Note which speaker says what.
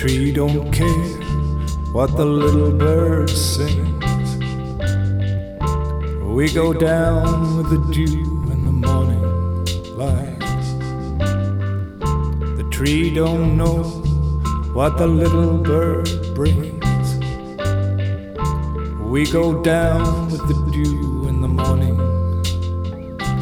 Speaker 1: tree don't care what the little bird sings. We go down with the dew in the morning light. The tree don't know what the little bird brings. We go down with the dew in the morning